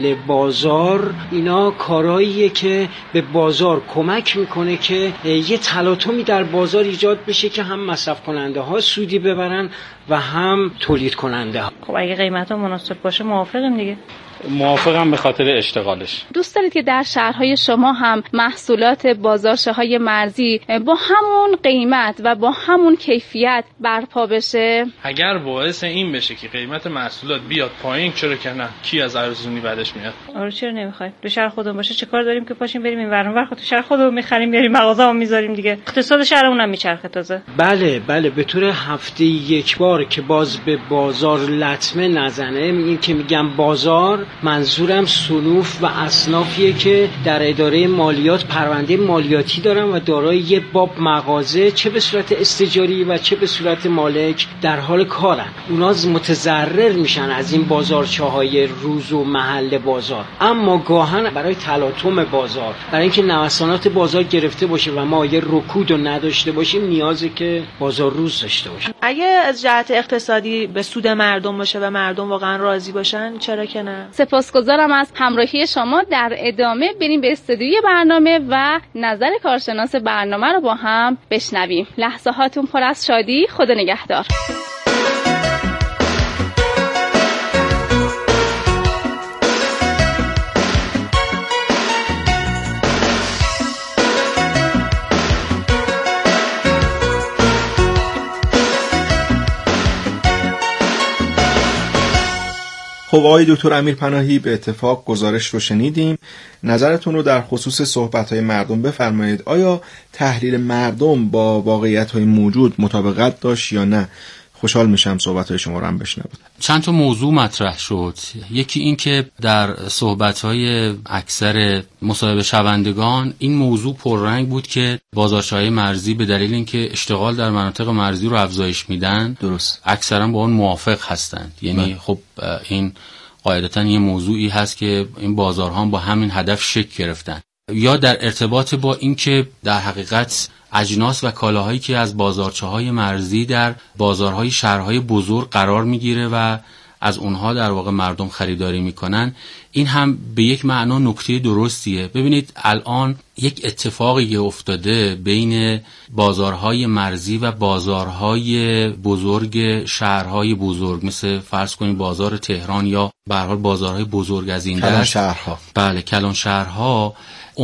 بازار اینا کارهاییه که به بازار کمک میکنه که یه تلاطمی در بازار ایجاد بشه که هم مصرف کننده ها سودی ببرن و هم تولید کننده ها. خب اگه قیمت ها مناسب باشه موافقیم دیگه. موافقم به خاطر اشتغالش. دوست دارید که در شهرهای شما هم محصولات بازارچه‌های مرزی با همون قیمت و با همون کیفیت برپا بشه؟ اگر باعث این بشه که قیمت محصولات بیاد پایین چرا که نه؟ کی از ارزونی بعدش میاد؟ آره چرا نمیخواید؟ تو شهر خودمون باشه چه کار داریم که پاشیم بریم این ور اون ور؟ خود تو شهر خودمون می‌خریم میاریم مغازه‌مون می‌ذاریم دیگه. اقتصاد شهرمون هم میچرخه تازه. بله به طور هفته یک بار که باز به بازار لطمه نزنه. این که میگم بازار، منظورم صنوف و اصنافیه که در اداره مالیات پرونده مالیاتی دارن و دارای یه باب مغازه، چه به صورت استیجاری و چه به صورت مالک در حال کارن. اونا متضرر میشن از این بازارچه‌های روز و محل بازار. اما گاهن برای تلاطم بازار، برای اینکه نوسانات بازار گرفته باشه و ما یه رکود رو نداشته باشیم، نیازه که بازار روز داشته باشه. اگه از جهت اقتصادی به سود مردم باشه و مردم واقعا راضی باشن چرا که نه؟ سپاسگزارم از همراهی شما. در ادامه بریم به استودیوی برنامه و نظر کارشناس برنامه رو با هم بشنویم. لحظه هاتون پر از شادی. خدا نگهدار. خب آقای دکتر امیر پناهی، به اتفاق گزارش رو شنیدیم. نظرتون رو در خصوص صحبت‌های مردم بفرمایید. آیا تحلیل مردم با واقعیت‌های موجود مطابقت داشت یا نه؟ خوشحال میشم صحبت‌های شما رو هم بشنوم. چند تا موضوع مطرح شد. یکی این که در صحبت‌های اکثر مصاحبه شوندگان این موضوع پررنگ بود که بازارچه‌های مرزی به دلیل اینکه اشتغال در مناطق مرزی رو افزایش میدن، درست، اکثرا با اون موافق هستند. یعنی خب این قاعدتاً یه موضوعی هست که این بازارها با همین هدف شکل گرفتن. یا در ارتباط با اینکه در حقیقت اجناس و کالاهایی که از بازارچه‌های مرزی در بازارهای شهرهای بزرگ قرار میگیره و از اونها در واقع مردم خریداری میکنن، این هم به یک معنا نکته درستیه. ببینید الان یک اتفاقی افتاده بین بازارهای مرزی و بازارهای بزرگ شهرهای بزرگ، مثل فرض کنید بازار تهران یا به هر حال بازارهای بزرگ از این دست. بله، کلان شهرها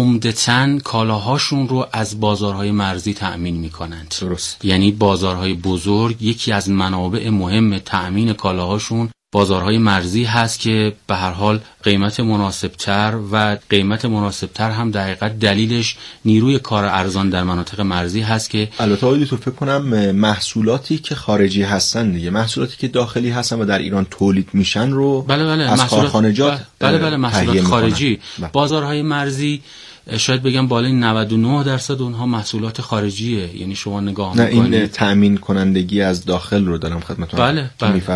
عمدتاً کالاهاشون رو از بازارهای مرزی تأمین میکنند. درست. یعنی بازارهای بزرگ یکی از منابع مهم تأمین کالاهاشون بازارهای مرزی هست که به هر حال قیمت مناسبتر و قیمت مناسبتر هم دقیقاً دلیلش نیروی کار ارزان در مناطق مرزی هست که البته آقای دکتر فکر کنم محصولاتی که خارجی هستن دیگه، محصولاتی که داخلی هستن و در ایران تولید میشن رو از کارخانجات محصولات خارجی. بازارهای مرزی شاید بگم بالای 99% اونها محصولات خارجیه. یعنی شما نگاه میکنید، این تأمین کنندگی از داخل رو دارم خدمتتون.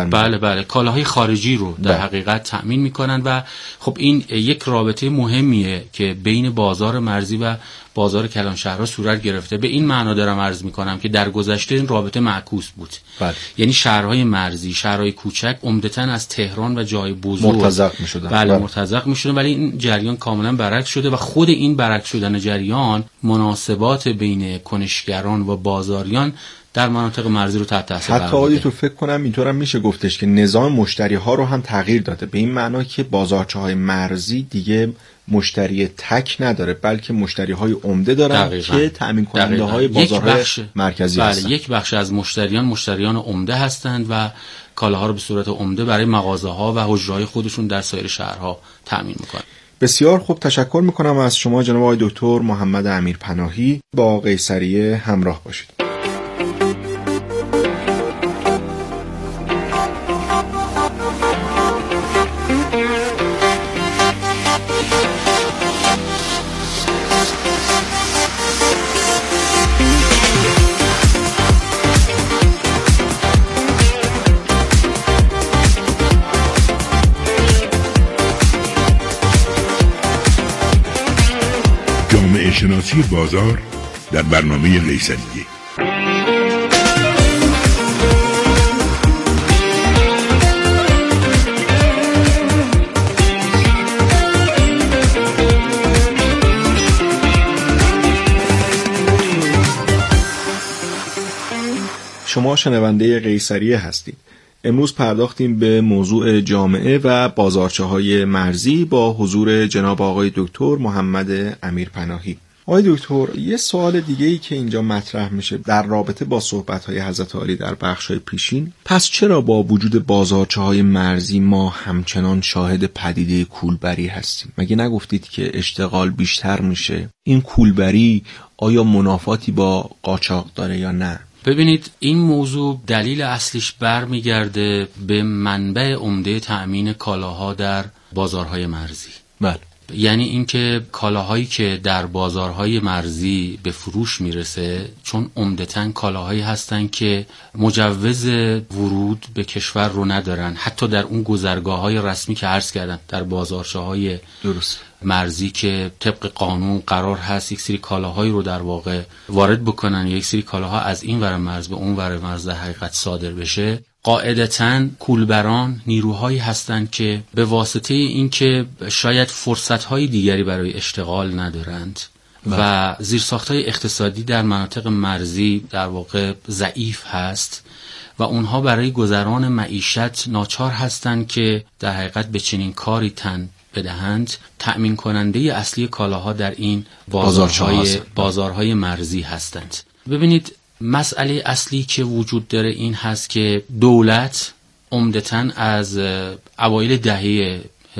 بله کالاهای خارجی رو در حقیقت تأمین میکنن و خب این یک رابطه مهمیه که بین بازار مرزی و بازار کلان شهرها صورت گرفته. به این معنا دارم عرض میکنم که در گذشته این رابطه معکوس بود. یعنی شهرهای مرزی، شهرهای کوچک عمدتاً از تهران و جای بزرگ مرتزق میشدن. مرتزق میشدن، ولی این جریان کاملا برعکس شده و خود این برعکس شدن جریان مناسبات بین کنشگران و بازاریان در مناطق مرزی رو تحت تاثیر قرار داده. حتی تو فکر کنم اینطورم میشه گفتش که نظام مشتری ها رو هم تغییر داده، به این معنا که بازارچه‌های مرزی دیگه مشتری تک نداره، بلکه مشتری های عمده دارن که تأمین کننده های بازارهای مرکزی هستن. یک بخش از مشتریان عمده هستند و کالاها رو به صورت عمده برای مغازه ها و حجره‌های خودشون در سایر شهرها تأمین میکنن. بسیار خوب، تشکر میکنم از شما جناب آقای دکتر محمد امیر پناهی. با قیصریه همراه باشید. شناسی بازار در برنامه قیصریه. شما شنونده قیصریه هستید. امروز پرداختیم به موضوع جامعه و بازارچه‌های مرزی با حضور جناب آقای دکتر محمد امیرپناهی. آقای دکتر، یه سوال دیگه‌ای که اینجا مطرح میشه در رابطه با صحبت‌های حضرت عالی در بخش‌های پیشین، پس چرا با وجود بازارچه‌های مرزی ما همچنان شاهد پدیده کولبری هستیم؟ مگه نگفتید که اشتغال بیشتر میشه؟ این کولبری آیا منافاتی با قاچاق داره یا نه؟ ببینید، این موضوع دلیل اصلیش برمیگرده به منبع عمده تأمین کالاها در بازارهای مرزی. بله. یعنی اینکه کالاهایی که در بازارهای مرزی به فروش میرسه، چون عمدتاً کالاهایی هستن که مجوز ورود به کشور رو ندارن، حتی در اون گذرگاه‌های رسمی که عرض کردن در بازارچه‌های درست مرزی که طبق قانون قرار هست یک سری کالاهایی رو در واقع وارد بکنن، یک سری کالاها از این ور مرز به اون ور مرز در حقیقت صادر بشه، قاعدتاً کولبران نیروهایی هستند که به واسطه اینکه شاید فرصت‌های دیگری برای اشتغال ندارند و زیرساخت‌های اقتصادی در مناطق مرزی در واقع ضعیف هست و اونها برای گذران معیشت ناچار هستند که در حقیقت به چنین کاری تن بدهند، تأمین کننده اصلی کالاها در این بازارهای مرزی هستند. ببینید، مسئله اصلی که وجود داره این هست که دولت عمدتاً از اوایل دهه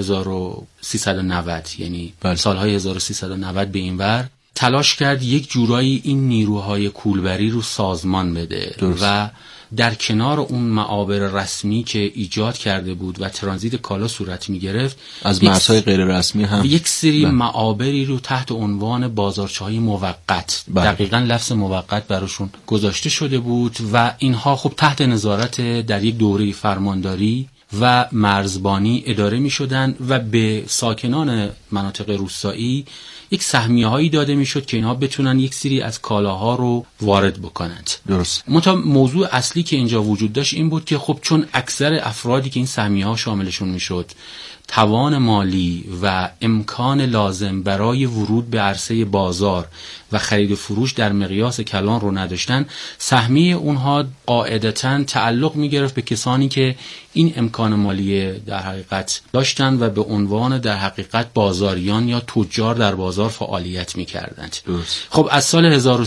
1390 یعنی سالهای 1390 به این ور تلاش کرد یک جورایی این نیروهای کولبری رو سازمان بده و در کنار اون معابر رسمی که ایجاد کرده بود و ترانزیت کالا صورت می گرفت، از مرزهای غیر رسمی هم یک سری معابری رو تحت عنوان بازارچه‌های موقت، دقیقاً لفظ موقت براشون گذاشته شده بود و اینها خب تحت نظارت در یک دوره فرمانداری و مرزبانی اداره می شدن و به ساکنان مناطق روستایی یک سهمیه‌هایی داده میشد که اینها بتونن یک سری از کالاها رو وارد بکنند. درست. موضوع اصلی که اینجا وجود داشت این بود که خب چون اکثر افرادی که این سهمیه‌ها شاملشون میشد توان مالی و امکان لازم برای ورود به عرصه بازار و خرید و فروش در مقیاس کلان رو نداشتن، سهمیه اونها قاعدتاً تعلق می‌گرفت به کسانی که این امکان مالی در حقیقت داشتن و به عنوان در حقیقت بازاریان یا تجار در بازار فعالیت می‌کردند. خب از سال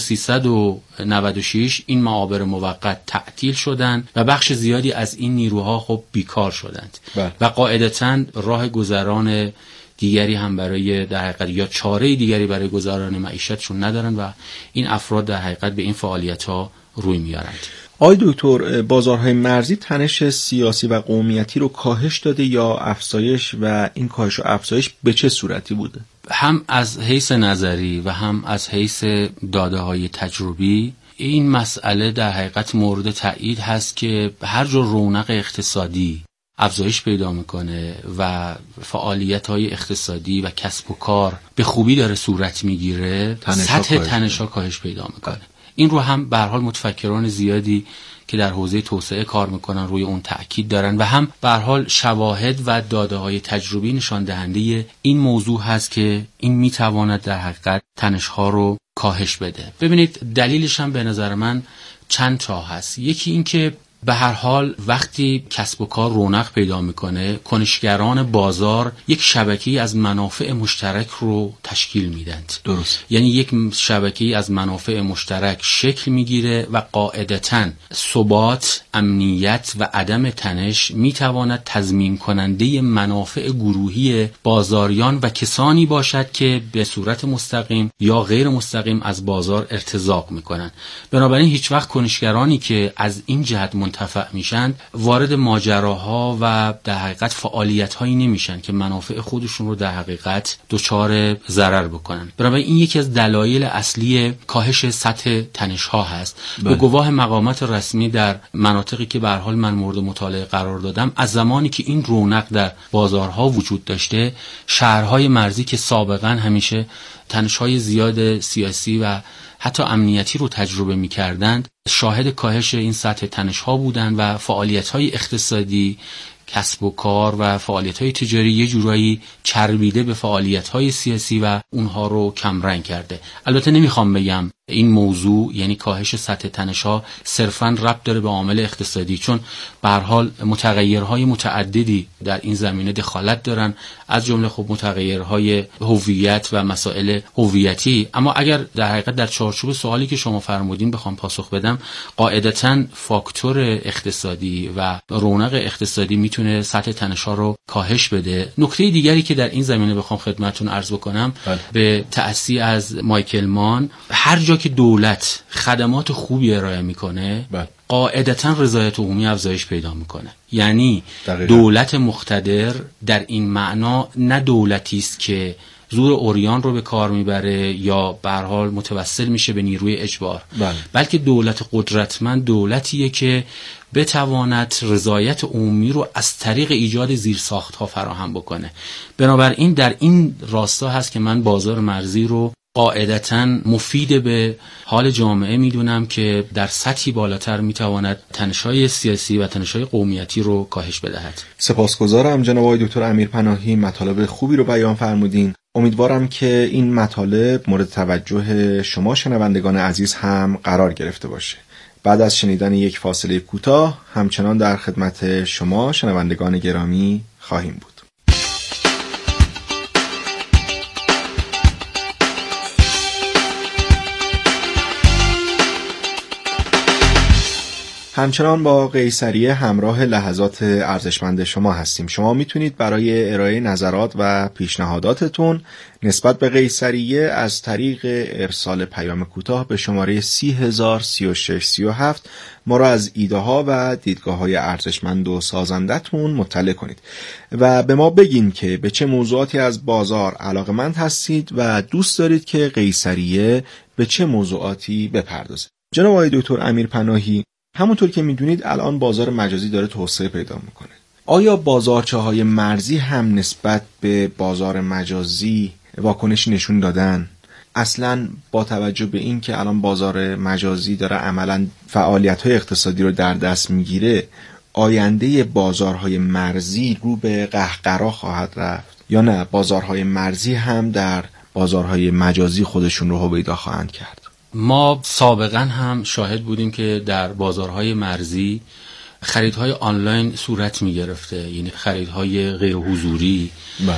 1396 این معابر موقت تعطیل شدند و بخش زیادی از این نیروها خب بیکار شدند و قاعدتاً راه گذران دیگری هم برای در حقیقت یا چاره دیگری برای گذران معیشتشون ندارن و این افراد در حقیقت به این فعالیت‌ها روی میارند. آقای دکتر، بازارهای مرزی تنش سیاسی و قومیتی رو کاهش داده یا افزایش و این کاهش و افزایش به چه صورتی بوده؟ هم از حیث نظری و هم از حیث داده‌های تجربی این مسئله در حقیقت مورد تایید هست که هر جور رونق اقتصادی افزایش پیدا میکنه و فعالیت‌های اقتصادی و کسب و کار به خوبی داره صورت میگیره، سطح تنش‌ها کاهش پیدا میکنه. این رو هم به هر حال متفکران زیادی که در حوزه توسعه کار میکنن روی اون تأکید دارن و هم به هر حال شواهد و داده‌های تجربی نشان دهنده این موضوع هست که این میتواند در حقیقت تنش‌ها رو کاهش بده. ببینید، دلیلش هم به نظر من چند تا هست. یکی این که به هر حال وقتی کسب و کار رونق پیدا میکنه، کنشگران بازار یک شبکه‌ای از منافع مشترک رو تشکیل میدند. درست. یعنی یک شبکه‌ای از منافع مشترک شکل میگیره و قاعدتاً ثبات، امنیت و عدم تنش میتواند تضمین کننده منافع گروهی بازاریان و کسانی باشد که به صورت مستقیم یا غیر مستقیم از بازار ارتزاق میکنند. بنابراین هیچ وقت کنشگرانی که از این جهت منتفع میشن وارد ماجراها و در حقیقت فعالیت‌هایی نمیشن که منافع خودشون رو در حقیقت دچار ضرر بکنن. بنابراین این یکی از دلایل اصلی کاهش سطح تنش‌ها هست. به گواه مقامات رسمی در مناطقی که به هر حال من مورد مطالعه قرار دادم، از زمانی که این رونق در بازارها وجود داشته، شهرهای مرزی که سابقاً همیشه تنش‌های زیاد سیاسی و حتی امنیتی رو تجربه می‌کردند، شاهد کاهش این سطح تنش‌ها بودند و فعالیت‌های اقتصادی، کسب و کار و فعالیت‌های تجاری یه جورایی چربیده به فعالیت‌های سیاسی و اونها رو کمرنگ کرده. البته نمیخوام بگم این موضوع یعنی کاهش سطح تنش‌ها صرفاً ربط داره به عامل اقتصادی، چون به هر حال متغیرهای متعددی در این زمینه دخالت دارن، از جمله خب متغیرهای هویت و مسائل هویتی. اما اگر در حقیقت در چارچوب سوالی که شما فرمودین بخوام پاسخ بدم، قاعدتاً فاکتور اقتصادی و رونق اقتصادی میتونه سطح تنش‌ها رو کاهش بده. نکته دیگری که در این زمینه بخوام خدمتتون عرض بکنم به تأسیس از مایکل مان، هر جا که دولت خدمات خوبی ارائه میکنه قاعدتاً رضایت عمومی افزایش پیدا میکنه. یعنی دولت مقتدر در این معنا نه دولتی است که زور عریان رو به کار میبره یا به هر حال متوسل میشه به نیروی اجبار، بلکه دولت قدرتمند دولتیه که بتواند رضایت عمومی رو از طریق ایجاد زیرساخت‌ها فراهم بکنه. بنابراین در این راستا هست که من بازار مرزی رو قاعدتاً مفید به حال جامعه میدونم که در سطحی بالاتر میتواند تنش‌های سیاسی و تنش‌های قومیتی رو کاهش بدهد. سپاسگزارم جناب آقای دکتر امیرپناهی، مطالب خوبی رو بیان فرمودین. امیدوارم که این مطالب مورد توجه شما شنوندگان عزیز هم قرار گرفته باشه. بعد از شنیدن یک فاصله کوتاه همچنان در خدمت شما شنوندگان گرامی خواهیم بود. همچنان با قیصریه همراه لحظات ارزشمند شما هستیم. شما میتونید برای ارائه نظرات و پیشنهاداتتون نسبت به قیصریه از طریق ارسال پیام کوتاه به شماره 303637 ما را از ایده ها و دیدگاه های ارزشمند و سازندتون مطلع کنید و به ما بگین که به چه موضوعاتی از بازار علاقمند هستید و دوست دارید که قیصریه به چه موضوعاتی بپردازه. جناب آقای دکتر امیرپناهی، همونطور که میدونید الان بازار مجازی داره توسعه پیدا میکنه. آیا بازارچه‌های مرزی هم نسبت به بازار مجازی واکنشی نشون دادن؟ اصلاً با توجه به این که الان بازار مجازی داره عملاً فعالیت‌های اقتصادی رو در دست میگیره، آینده بازارهای مرزی رو به قهقرا خواهد رفت یا نه بازارهای مرزی هم در بازارهای مجازی خودشون رو هویدا خواهند کرد؟ ما سابقا هم شاهد بودیم که در بازارهای مرزی خریدهای آنلاین صورت می گرفته، یعنی خریدهای غیر حضوری.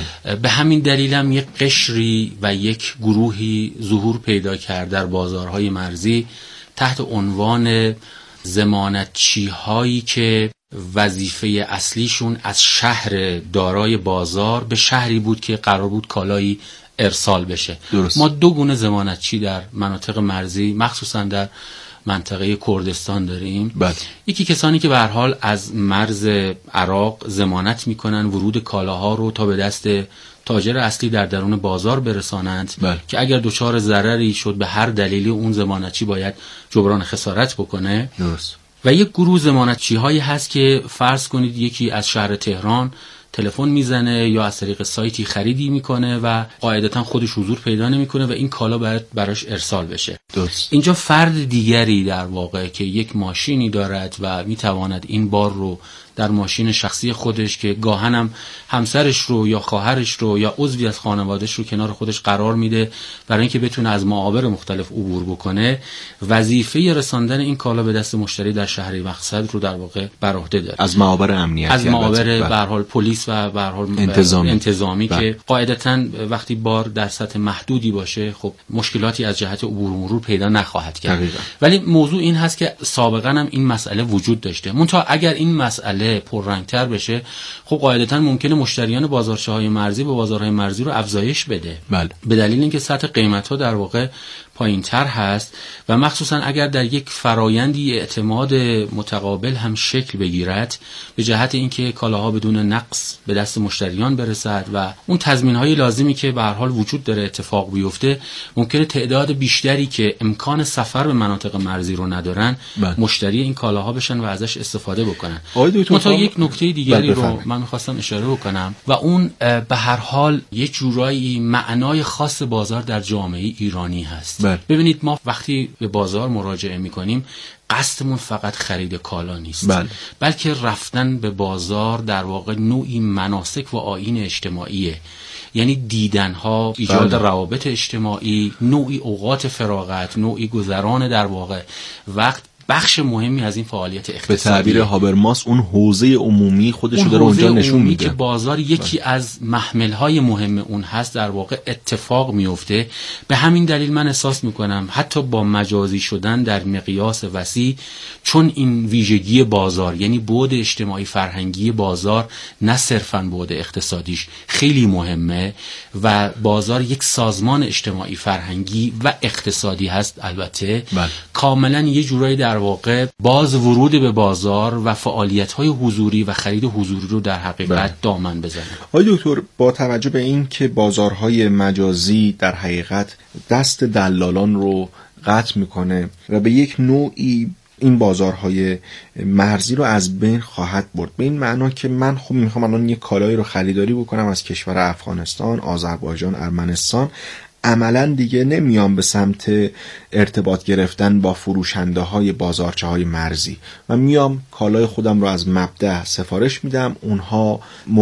به همین دلیل هم یک قشری و یک گروهی ظهور پیدا کرد در بازارهای مرزی تحت عنوان ضمانتچی هایی که وظیفه اصلیشون از شهر دارای بازار به شهری بود که قرار بود کالایی ارسال بشه. درست. ما دو گونه ضمانتچی در مناطق مرزی مخصوصا در منطقه کردستان داریم. یکی کسانی که به هر حال از مرز عراق ضمانت میکنن ورود کالاها رو تا به دست تاجر اصلی در درون بازار برسانند که اگر دچار ضرری شد به هر دلیلی اون ضمانتچی باید جبران خسارت بکنه. درست. و یک گروه ضمانتچی هایی هست که فرض کنید یکی از شهر تهران تلفن میزنه یا از طریق سایتی خریدی میکنه و قاعدتا خودش حضور پیدا نمیکنه و این کالا باید براش ارسال بشه. درست. اینجا فرد دیگری در واقع که یک ماشینی دارد و میتواند این بار رو در ماشین شخصی خودش که گاهنم همسرش رو یا خواهرش رو یا عضوی از خانوادهش رو کنار خودش قرار میده برای اینکه بتونه از معابر مختلف عبور بکنه، وظیفه رساندن این کالا به دست مشتری در شهر مقصد رو در واقع بر عهده داره. از معابر امنیتی، از معابر به هر حال پلیس و به هر حال انتظامی که قاعدتاً وقتی بار در سطح محدودی باشه خب مشکلاتی از جهت عبور و مرور پیدا نخواهد کرد. ولی موضوع این هست که سابقاً هم این مسئله وجود داشته. منتها اگر این مسئله پررنگتر بشه خب قاعدتاً ممکنه مشتریان بازارچه‌های مرزی به بازارهای مرزی رو افزایش بده. به دلیل اینکه سطح قیمت‌ها در واقع پایین‌تر هست و مخصوصاً اگر در یک فرایندی اعتماد متقابل هم شکل بگیرد به جهت اینکه کالاها بدون نقص به دست مشتریان برسد و اون تضمین‌های لازمی که به هر حال وجود داره اتفاق بیفته، ممکنه تعداد بیشتری که امکان سفر به مناطق مرزی رو ندارن مشتری این کالاها بشن و ازش استفاده بکنن. تا یک نکته دیگری رو من می‌خواستم اشاره بکنم و اون به هر حال یک جورایی معنای خاص بازار در جامعه ایرانی هست. ببینید ما وقتی به بازار مراجعه می‌کنیم قصدمون فقط خرید کالا نیست، بلکه رفتن به بازار در واقع نوعی مناسک و آیین اجتماعیه یعنی دیدنها، ایجاد روابط اجتماعی، نوعی اوقات فراغت، نوعی گذران در واقع وقت، بخش مهمی از این فعالیت اقتصادی. به تعبیر هابرماس اون حوزه عمومی خودش رو داره اونجا نشون میده که بازار یکی از محمل‌های مهم اون هست در واقع اتفاق میفته. به همین دلیل من احساس میکنم حتی با مجازی شدن در مقیاس وسیع، چون این ویژگی بازار یعنی بعد اجتماعی فرهنگی بازار نه صرفاً بعد اقتصادیش خیلی مهمه و بازار یک سازمان اجتماعی فرهنگی و اقتصادی هست البته کاملاً یه جورایی در واقع باز ورود به بازار و فعالیت‌های حضوری و خرید حضوری رو در حقیقت دامن بزنه. آقای دکتر، با توجه به این که بازارهای مجازی در حقیقت دست دلالان رو قطع میکنه و به یک نوعی این بازارهای مرزی رو از بین خواهد برد، به این معنا که من خب میخوام الان یک کالایی رو خریداری بکنم از کشور افغانستان، آذربایجان، ارمنستان، عملا دیگه نمیام به سمت ارتباط گرفتن با فروشنده های بازارچه های مرزی و میام کالای خودم رو از مبدأ سفارش میدم، اونها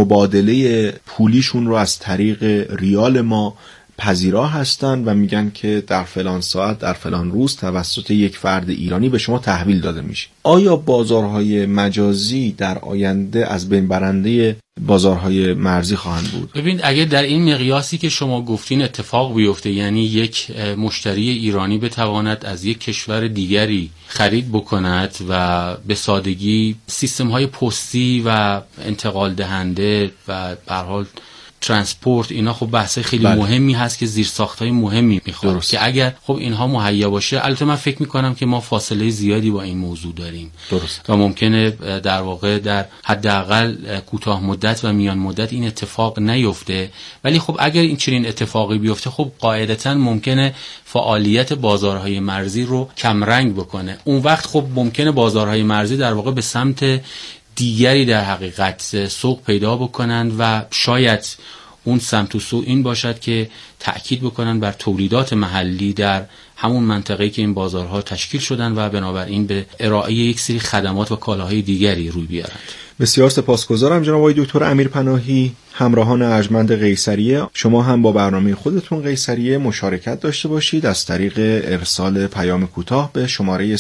مبادله پولیشون رو از طریق ریال ما پذیرا هستن و میگن که در فلان ساعت در فلان روز توسط یک فرد ایرانی به شما تحویل داده میشه. آیا بازارهای مجازی در آینده از بین برنده بازارهای مرزی خواهند بود؟ ببین، اگه در این مقیاسی که شما گفتین اتفاق بیفته، یعنی یک مشتری ایرانی بتواند از یک کشور دیگری خرید بکند و به سادگی سیستم‌های پستی و انتقال دهنده و به هر حال ترانسپورت، اینا خب بحث خیلی مهمی هست که زیرساخت‌های مهمی میخواد که اگر خب اینها مهیا باشه، البته من فکر میکنم که ما فاصله زیادی با این موضوع داریم و ممکنه در واقع در حداقل کوتاه مدت و میان مدت این اتفاق نیفته، ولی خب اگر این چنین اتفاقی بیفته خب قاعدتاً ممکنه فعالیت بازارهای مرزی رو کمرنگ بکنه. اون وقت خب ممکنه بازارهای مرزی در واقع به سمت دیگری در حقیقت سوق پیدا بکنند و شاید اون سمت و سو این باشد که تأکید بکنن بر تولیدات محلی در همون منطقه‌ای که این بازارها تشکیل شدن و بنابراین به ارائه یک سری خدمات و کالاهای دیگری روی بیارند. بسیار سپاسگزارم جناب آقای دکتر امیرپناهی. همراهان ارجمند قیصریه، شما هم با برنامه خودتون قیصریه مشارکت داشته باشید از طریق ارسال پیام کوتاه به شماره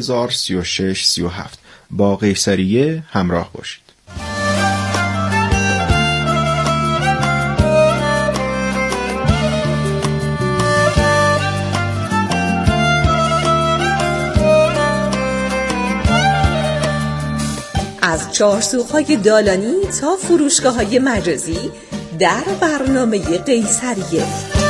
303637. با قیصریه همراه باشید. از چهارسوق‌های دالانی تا فروشگاه‌های مجازی در برنامه قیصریه.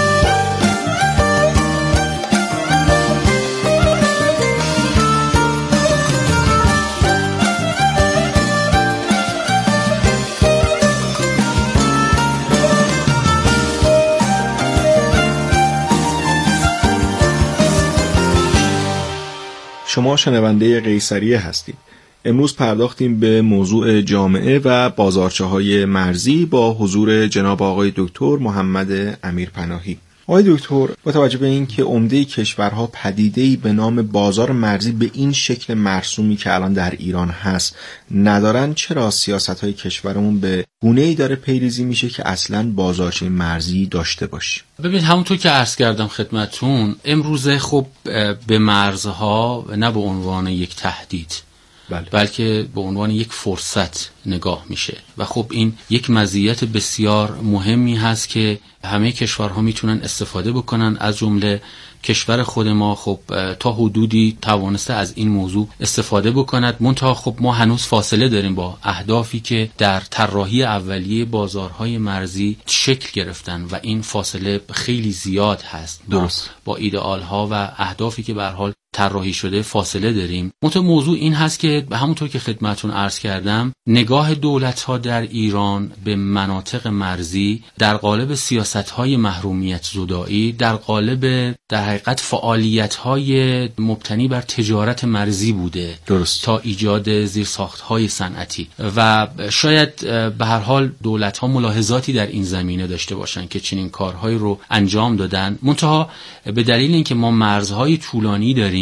شما شنونده قیصریه هستید. امروز پرداختیم به موضوع جامعه و بازارچه‌های مرزی با حضور جناب آقای دکتر محمد امیرپناهی. آقای دکتر، با توجه به این که عمده کشورها پدیده‌ای به نام بازار مرزی به این شکل مرسومی که الان در ایران هست ندارن، چرا سیاست‌های کشورمون به گونه‌ای داره پیریزی میشه که اصلاً بازارچه مرزی داشته باشه؟ ببین، همونطور که عرض کردم خدمتتون، امروزه خب به مرزها نه به عنوان یک تهدید بلکه به عنوان یک فرصت نگاه میشه و خب این یک مزیت بسیار مهمی هست که همه کشورها میتونن استفاده بکنن، از جمله کشور خود ما خب تا حدودی توانسته از این موضوع استفاده بکند. منتها خب ما هنوز فاصله داریم با اهدافی که در طراحی اولیه بازارهای مرزی شکل گرفتن و این فاصله خیلی زیاد هست. درست. با ایدئال ها و اهدافی که به هر حال طراحی شده فاصله داریم. موضوع این هست که همونطور که خدمتتون عرض کردم، نگاه دولت‌ها در ایران به مناطق مرزی در قالب سیاست‌های محرومیت زدایی، در قالب در حقیقت فعالیت‌های مبتنی بر تجارت مرزی بوده. درست. تا ایجاد زیرساخت‌های صنعتی و شاید به هر حال دولت‌ها ملاحظاتی در این زمینه داشته باشن که چنین کارهایی رو انجام دادن. منتها به دلیل اینکه ما مرزهای طولانی داریم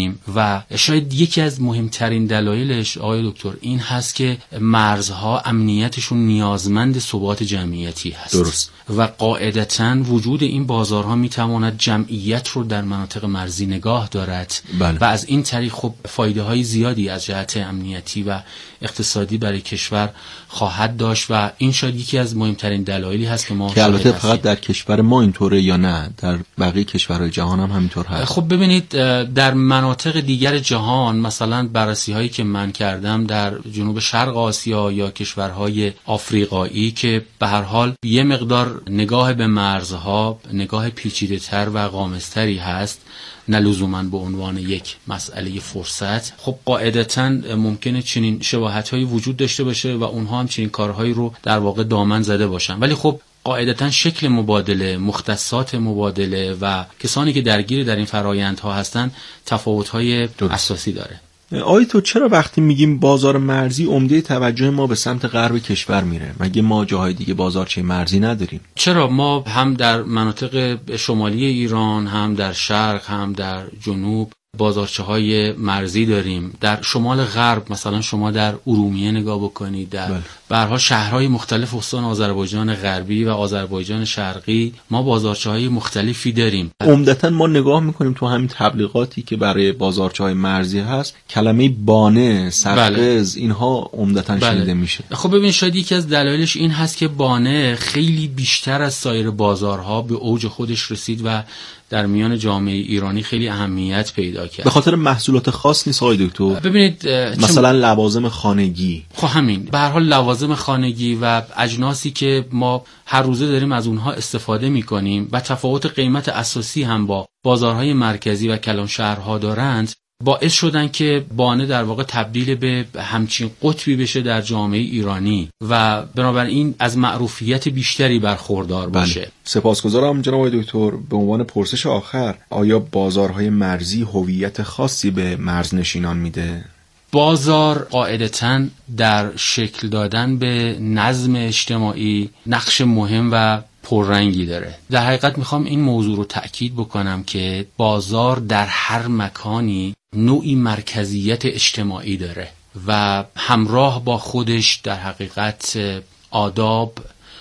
میبینیم و شاید یکی از مهمترین دلایلش آقای دکتر این هست که مرزها امنیتشون نیازمند ثبات جمعیتی هست. درست. و قاعدتاً وجود این بازارها میتواند جمعیت رو در مناطق مرزی نگاه دارد. بله. و از این طریق خب فایده های زیادی از جهت امنیتی و اقتصادی برای کشور خواهد داشت و این شاید یکی از مهمترین دلایلی هست که ما که البته فقط در کشور ما اینطوره یا نه در بقیه کشورهای جهان هم همینطور هست؟ خب ببینید در مناطق دیگر جهان مثلا بررسی هایی که من کردم در جنوب شرق آسیا یا کشورهای آفریقایی که به هر حال یه مقدار نگاه به مرزها نگاه پیچیده‌تر و غامض‌تری هست، نه لزوماً به عنوان یک مسئله فرصت، خب قاعدتاً ممکنه چنین شباهت‌هایی وجود داشته باشه و اونها هم چنین کارهایی رو در واقع دامن زده باشن. ولی خب قاعدتاً شکل مبادله، مختصات مبادله و کسانی که درگیر در این فرآیندها هستن تفاوت‌های اساسی داره. آیا تو چرا وقتی میگیم بازار مرزی عمده توجه ما به سمت غرب کشور میره؟ مگه ما جاهای دیگه بازارچه مرزی نداریم؟ چرا ما هم در مناطق شمالی ایران، هم در شرق، هم در جنوب بازارچه های مرزی داریم. در شمال غرب مثلا شما در ارومیه نگاه بکنید، در به هر حال شهرهای مختلف استان آذربایجان غربی و آذربایجان شرقی ما بازارچه های مختلفی داریم. عمدتاً ما نگاه میکنیم تو همین تبلیغاتی که برای بازارچه های مرزی هست کلمه بانه، سرقز اینها عمدتاً شنیده میشه. خب ببین شاید یکی از دلایلش این هست که بانه خیلی بیشتر از سایر بازارها به اوج خودش رسید و در میان جامعه ایرانی خیلی اهمیت پیدا کرد. به خاطر محصولات خاص نیست آقای دکتر؟ ببینید مثلا لوازم خانگی. خب همین به هر حال لوازم خانگی و اجناسی که ما هر روزه داریم از اونها استفاده میکنیم و تفاوت قیمت اساسی هم با بازارهای مرکزی و کلان شهرها دارند، باعث شدن که بانه در واقع تبدیل به همچین قطبی بشه در جامعه ایرانی و بنابراین از معروفیت بیشتری برخوردار باشه. سپاسگزارم جناب آقای دکتر. به عنوان پرسش آخر، آیا بازارهای مرزی هویت خاصی به مرزنشینان میده؟ بازار قاعدتاً در شکل دادن به نظم اجتماعی نقش مهم و پررنگی داره. در حقیقت میخوام این موضوع رو تأکید بکنم که بازار در هر مکانی نوعی مرکزیت اجتماعی داره و همراه با خودش در حقیقت آداب،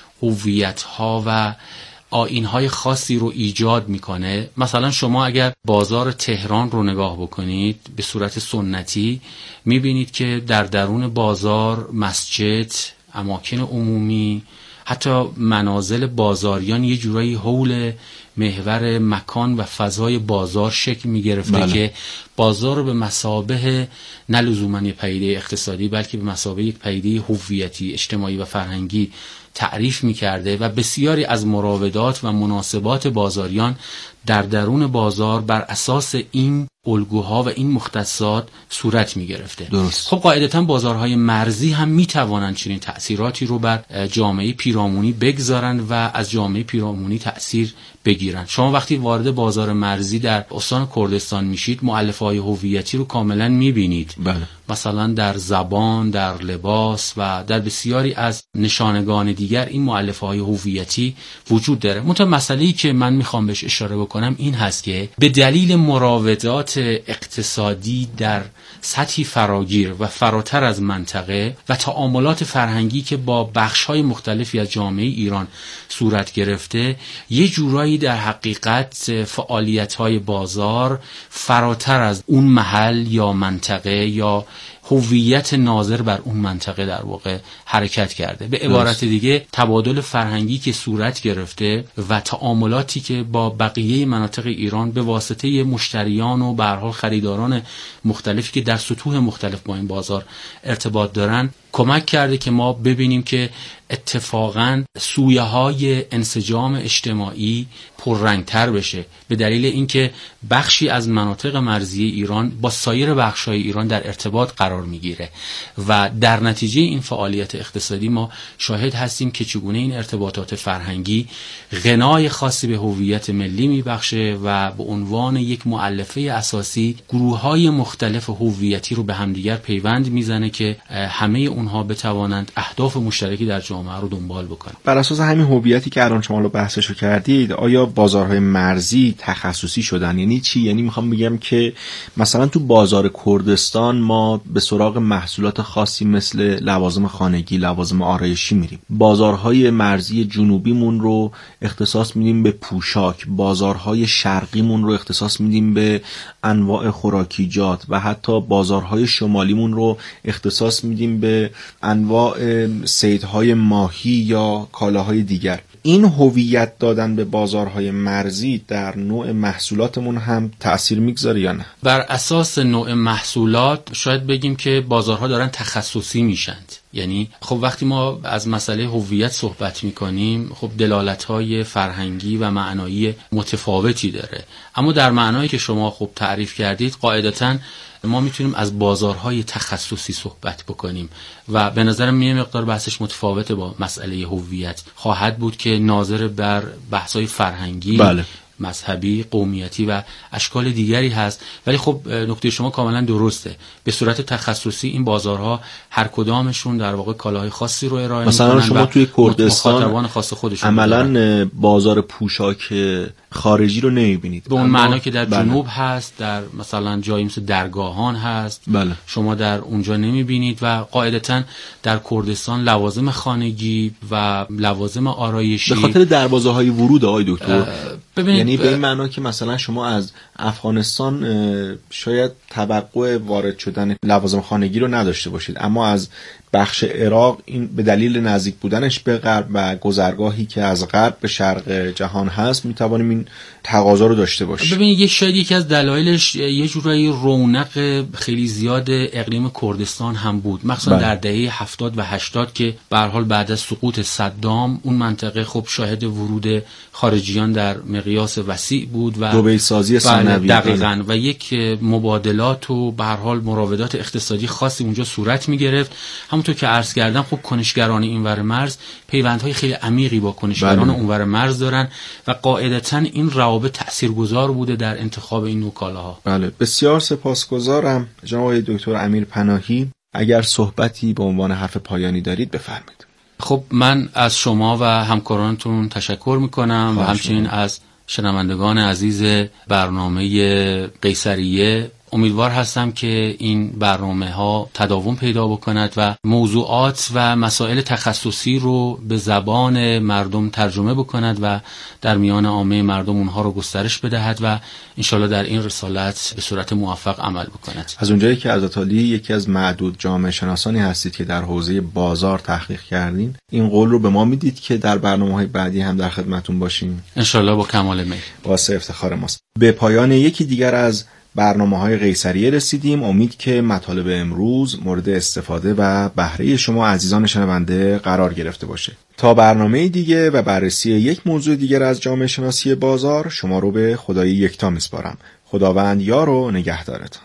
هویت‌ها و آیین‌های خاصی رو ایجاد میکنه. مثلا شما اگر بازار تهران رو نگاه بکنید به صورت سنتی میبینید که در درون بازار مسجد، اماکن عمومی، حتی منازل بازاریان یه جورایی حول محور مکان و فضای بازار شکل می گرفته که بازار رو به مثابه نه لزوماً یه پدیده اقتصادی بلکه به مثابه یک پدیده هویتی، اجتماعی و فرهنگی تعریف می کرده و بسیاری از مراودات و مناسبات بازاریان در درون بازار بر اساس این الگوها و این مختصات صورت می گرفته. درست. خب قاعدتاً بازارهای مرزی هم می توانند چنین تأثیراتی رو بر جامعه پیرامونی بگذارن و از جامعه پیرامونی تأثیر بگیرن. شما وقتی وارد بازار مرزی در استان کردستان میشید مؤلفه‌های هویتی رو کاملا میبینید. بله. مثلا در زبان، در لباس و در بسیاری از نشانگان دیگر این مؤلفه‌های هویتی وجود داره. منتها مسئله‌ای که من میخوام بهش اشاره بکنم این هست که به دلیل مراودات اقتصادی در سطحی فراگیر و فراتر از منطقه و تعاملات فرهنگی که با بخش‌های مختلفی از جامعه ایران صورت گرفته، یه جورایی در حقیقت فعالیت‌های بازار فراتر از اون محل یا منطقه یا هویت ناظر بر اون منطقه در واقع حرکت کرده. به عبارت دیگه تبادل فرهنگی که صورت گرفته و تعاملاتی که با بقیه مناطق ایران به واسطه مشتریان و به هر حال خریداران مختلفی که در سطوح مختلف با این بازار ارتباط دارن کمک کرده که ما ببینیم که اتفاقاً سویه های انسجام اجتماعی پررنگتر بشه به دلیل اینکه بخشی از مناطق مرزی ایران با سایر بخش‌های ایران در ارتباط قرار قرار میگیره و در نتیجه این فعالیت اقتصادی ما شاهد هستیم که چگونه این ارتباطات فرهنگی غنای خاصی به هویت ملی میبخشه و به عنوان یک مؤلفه اساسی گروه‌های مختلف هویتی رو به همدیگر پیوند میزنه که همه اونها بتوانند اهداف مشترکی در جامعه رو دنبال بکنن. بر اساس همین هویتی که الان شما رو بحثشو کردید، آیا بازارهای مرزی تخصصی شدن؟ یعنی چی؟ یعنی میخوام بگم که مثلا تو بازار کردستان ما به سراغ محصولات خاصی مثل لوازم خانگی، لوازم آرایشی میریم. بازارهای مرزی جنوبیمون رو اختصاص میدیم به پوشاک، بازارهای شرقیمون رو اختصاص میدیم به انواع خوراکیجات و حتی بازارهای شمالیمون رو اختصاص میدیم به انواع صیدهای ماهی یا کالاهای دیگر. این هویت دادن به بازارهای مرزی در نوع محصولاتمون هم تأثیر میگذاره یا نه؟ بر اساس نوع محصولات شاید بگیم که بازارها دارن تخصصی میشند. یعنی خب وقتی ما از مسئله هویت صحبت میکنیم، خب دلالت‌های فرهنگی و معنایی متفاوتی داره، اما در معنایی که شما خب تعریف کردید قاعدتاً ما میتونیم از بازارهای تخصصی صحبت بکنیم و به نظرم یه مقدار بحثش متفاوته با مسئله هویت خواهد بود که ناظر بر بحث‌های فرهنگی، بله، مذهبی، قومیتی و اشکال دیگری هست. ولی خب نکته شما کاملا درسته. به صورت تخصصی این بازارها هر کدامشون در واقع کالاهای خاصی رو ارائه میکنن. مثلا شما توی کردستان مخاطبان خاص خودشون عملاً بازار پوشاک خارجی رو نمیبینید به اون معنا که در جنوب هست، در مثلا جایی مثل درگاهان هست، بله، شما در اونجا نمیبینید و قاعدتاً در کردستان لوازم خانگی و لوازم آرایشی به خاطر دروازه‌های ورود آقای دکتر، یعنی به این معنا که مثلا شما از افغانستان شاید توقع وارد شدن لوازم خانگی رو نداشته باشید، اما از بخش عراق این به دلیل نزدیک بودنش به غرب و گذرگاهی که از غرب به شرق جهان هست میتوانیم این تقاضا رو داشته باشیم. ببینید شاید یکی از دلایلش یه جورایی رونق خیلی زیاد اقلیم کردستان هم بود، مخصوصا در دهه 70 و 80 که به هر حال بعد از سقوط صدام اون منطقه خب شاهد ورود خارجیان در مقیاس وسیع بود و دبی سازی ثانوی دقیقاً و یک مبادلات و به هر حال مراودات اقتصادی خاصی اونجا صورت می‌گرفت. همونطور که عرض کردم خب کنشگران اینور مرز پیوندهای خیلی عمیقی با کنشگران اونور مرز دارن و قاعدتاً این روابط تاثیرگذار بوده در انتخاب این نوع کالاها. بله، بسیار سپاسگزارم جناب آقای دکتر امیر پناهی. اگر صحبتی به عنوان حرف پایانی دارید بفرمایید. خب من از شما و همکارانتون تشکر میکنم و همچنین از شنوندگان عزیز برنامه قیصریه. امیدوار هستم که این برنامه ها تداوم پیدا بکند و موضوعات و مسائل تخصصی رو به زبان مردم ترجمه بکند و در میان عامه مردم اونها رو گسترش بدهد و انشالله در این رسالت به صورت موفق عمل بکند. از اونجایی که حضرت عالی یکی از معدود جامعه شناسانی هستید که در حوزه بازار تحقیق کردین، این قول رو به ما میدید که در برنامه‌های بعدی هم در خدمتون باشیم؟ انشالله با کمال میل. واسه افتخار ماست. به پایان یکی دیگر از برنامه‌های قیصریه رسیدیم. امید که مطالب امروز مورد استفاده و بهره شما عزیزان شنونده قرار گرفته باشه. تا برنامه دیگه و بررسی یک موضوع دیگر از جامعه شناسی بازار، شما رو به خدای یکتا میسپارم. خداوند یار و نگهدارتان.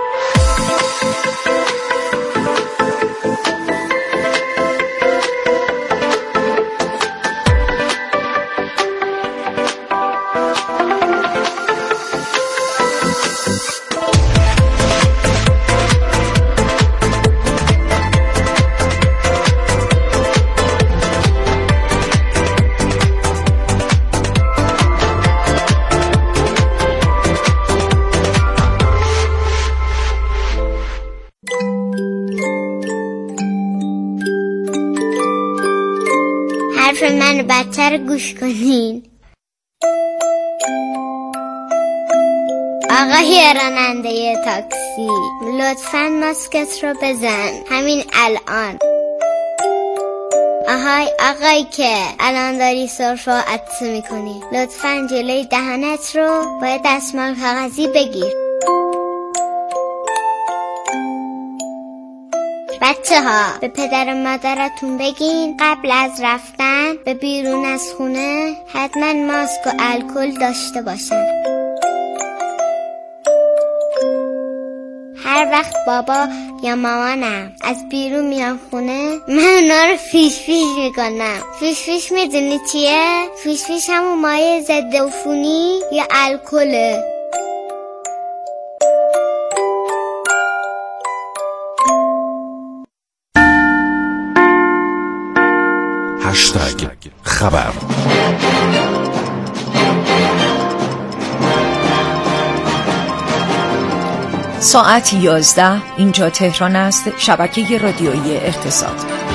من بدتر گوش کنین. آقای راننده تاکسی، لطفاً ماسکت رو بزن همین الان. آقای که الان داری سرفه و عطسه میکنی، لطفاً جلوی دهنت رو با دستمال کاغذی بگیر. بچه ها به پدر و مادرتون بگین قبل از رفتن به بیرون از خونه حتما ماسک و الکل داشته باشن. هر وقت بابا یا مامانم از بیرون میان خونه، من اونا رو فیش فیش میکنم. فیش فیش میدونی چیه؟ فیش فیش همون مایع ضد عفونی یا الکله. خبر. ساعت 11 اینجا تهران است. شبکه رادیویی اقتصاد.